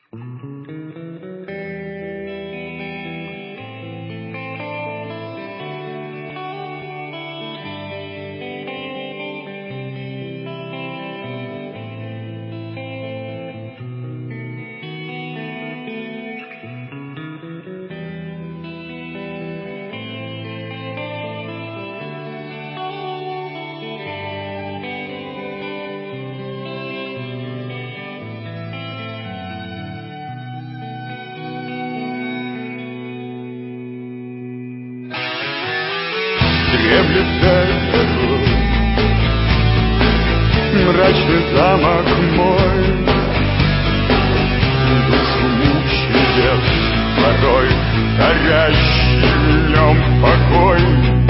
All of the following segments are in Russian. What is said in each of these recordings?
Дремлет далеко мрачный замок мой, душу мучает порой горящий в нем покой.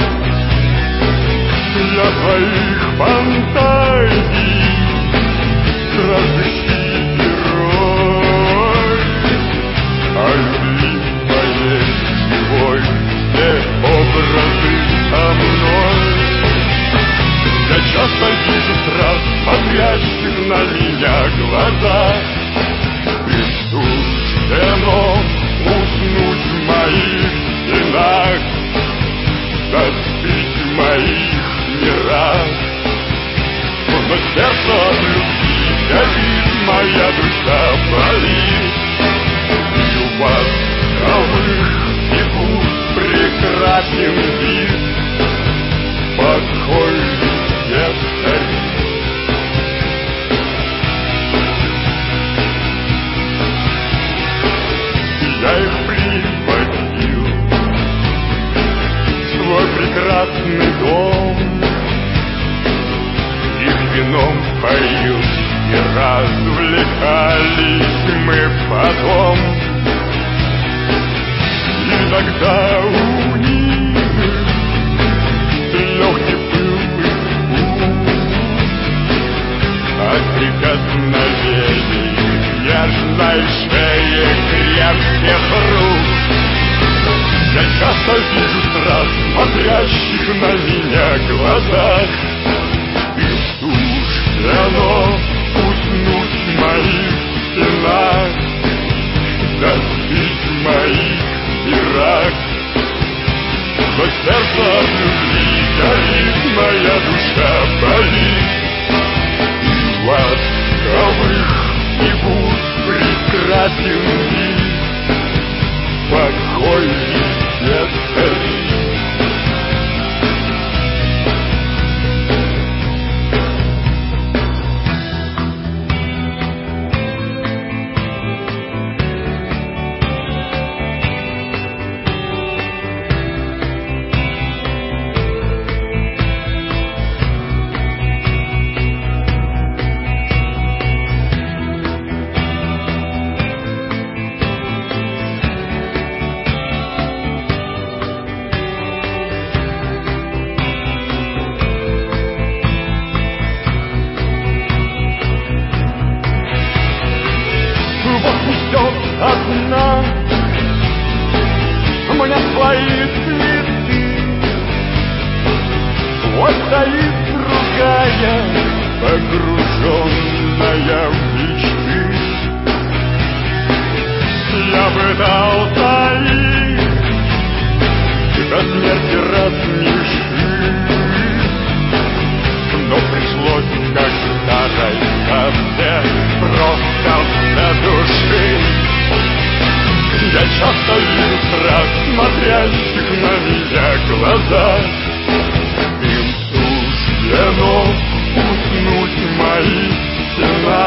Для твоих фантазий страждущий герой, а любви твоей живой все образы со мной. Я часто вижу страх, смотрящих на меня глаза, и суждено уснуть в моих стенах, застыть в моих мирах. Но сердце от любви горит, моя душа болит, и у вас новых фигур прекрасен вид, покой везде царит. Я их приводил в свой прекрасный дом, их вином поил, и развлекались мы потом. Иногда у них легкий был испуг от прикосновений нежной шеи крепких рук. Я часто вижу страх, смотрящих на меня глазах, и суждено уснуть в моих стенах, застыть в моих мирах. Но сердце от любви горит, моя душа болит, и у ласковых фигур прекрасен вид, покой везде царит. Одна мне свои цветы, вот стоит другая, погруженная в мечты. Я пытался их до смерти рассмешить, но пришлось, как старой кассе, просто для души. Я часто вижу страх, смотрящих на меня глаза, им суждено уснуть в моих стенах.